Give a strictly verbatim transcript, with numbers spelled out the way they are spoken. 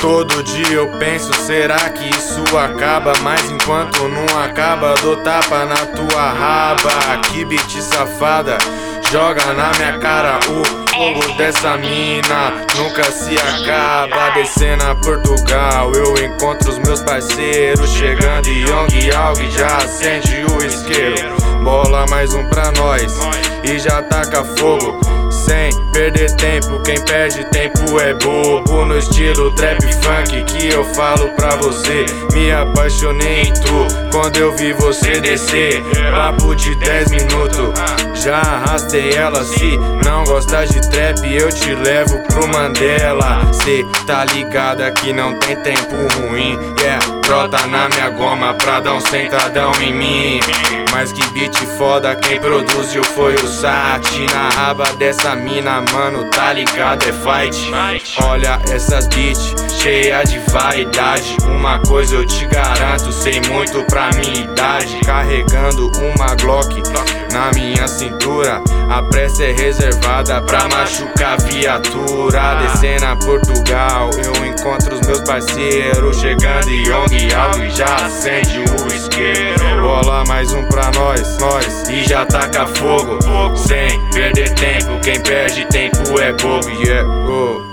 Todo dia eu penso, será que isso acaba? Mas enquanto não acaba, dou tapa na tua raba. Que beat safada, joga na minha cara o fogo dessa mina, nunca se acaba. Descendo a Portugal, eu encontro os meus parceiros, chegando em Young Alg, já acende o isqueiro. Bola mais um pra nós e já taca fogo, sem perder tempo, quem perde tempo é bobo. No estilo trap funk que eu falo pra você, me apaixonei em tu quando eu vi você descer. Papo de dez minutos, já arrastei ela. Se não gosta de trap, eu te levo pro Mandela. Cê tá ligada que não tem tempo ruim, yeah. Brota na minha goma pra dar um sentadão em mim. Mas que beat foda, quem produziu foi o Sati. Na raba dessa mina, mano, tá ligado, é fight. Olha essas beats, cheia de vaidade. Uma coisa eu te garanto, sei muito pra minha idade. Carregando uma Glock na minha cintura, a pressa é reservada pra machucar viatura. Descendo a Portugal, eu encontro os meus parceiros, chegando em Young Alg, já acende o isqueiro. Bola mais um pra nós, nós, e já taca fogo, sem perder tempo, quem perde tempo é bobo, yeah, oh.